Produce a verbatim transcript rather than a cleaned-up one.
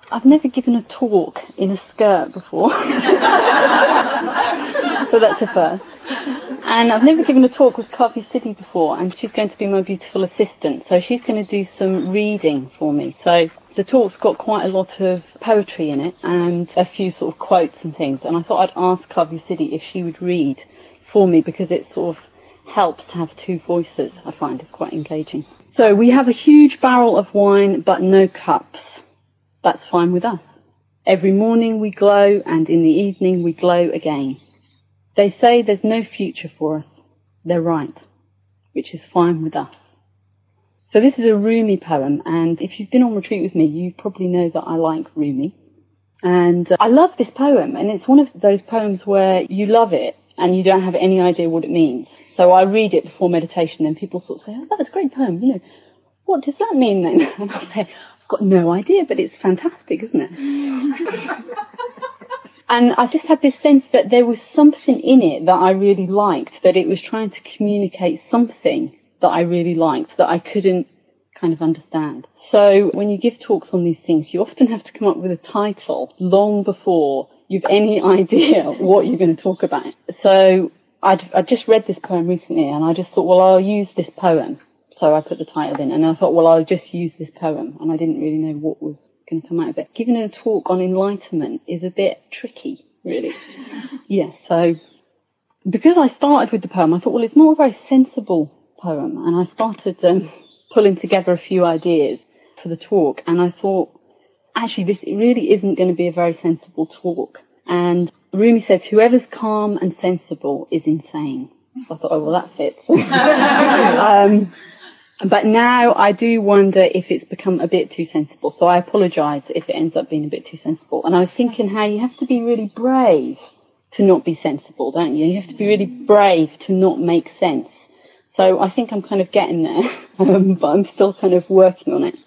I've never given a talk in a skirt before. So that's a first. And I've never given a talk with Kavi Siddhi before, and she's going to be my beautiful assistant. So she's going to do some reading for me. So the talk's got quite a lot of poetry in it and a few sort of quotes and things. And I thought I'd ask Kavi Siddhi if she would read for me, because it sort of helps to have two voices. I find it's quite engaging. So we have a huge barrel of wine, but no cups. That's fine with us. Every morning we glow, and in the evening we glow again. They say there's no future for us. They're right, which is fine with us. So this is a Rumi poem, and if you've been on retreat with me, you probably know that I like Rumi. And uh, I love this poem, and it's one of those poems where you love it and you don't have any idea what it means. So I read it before meditation, and people sort of say, oh, that was a great poem, you know, what does that mean then? And I say, I've got no idea, but it's fantastic, isn't it? And I just had this sense that there was something in it that I really liked, that it was trying to communicate something that I really liked, that I couldn't kind of understand. So when you give talks on these things, you often have to come up with a title long before you've any idea what you're going to talk about. So I'd, I'd just read this poem recently, and I just thought, well, I'll use this poem. So I put the title in, and I thought, well, I'll just use this poem, and I didn't really know what was going to come out of it. Giving a talk on enlightenment is a bit tricky, really. Yeah, so because I started with the poem, I thought, well, it's not a very sensible poem, and I started um, pulling together a few ideas for the talk, and I thought, actually, this really isn't going to be a very sensible talk. And Rumi says, whoever's calm and sensible is insane. So I thought, oh, well, that fits. um, But now I do wonder if it's become a bit too sensible. So I apologise if it ends up being a bit too sensible. And I was thinking how you have to be really brave to not be sensible, don't you? You have to be really brave to not make sense. So I think I'm kind of getting there, um, but I'm still kind of working on it.